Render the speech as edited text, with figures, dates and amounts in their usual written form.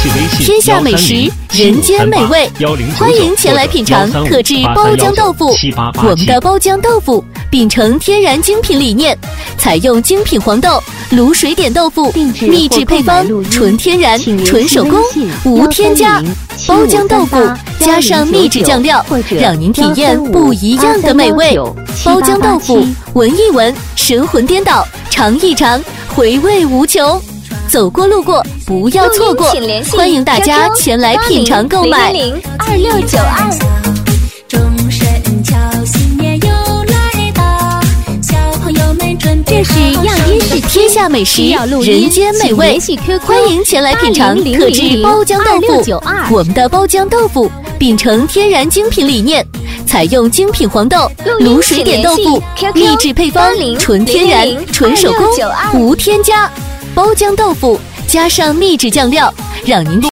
天下美食，人间美味，欢迎前来品尝特制包浆豆腐。我们的包浆豆腐秉承天然精品理念，采用精品黄豆、卤水点豆腐，秘制配方，纯天然、纯手工，无添加。包浆豆腐加上秘制酱料，让您体验不一样的美味。包浆豆腐，闻一闻，神魂颠倒；尝一尝，回味无穷。走过路过不要错过，欢迎大家前来品尝购买。 2692。 这是样音是天下美食，人间美味，欢迎前来品尝特制包浆豆腐。我们的包浆豆腐秉承天然精品理念，采用精品黄豆、卤水点豆腐，秘制配方，纯天然、纯手工，无添加。包浆豆腐加上秘制酱料，让您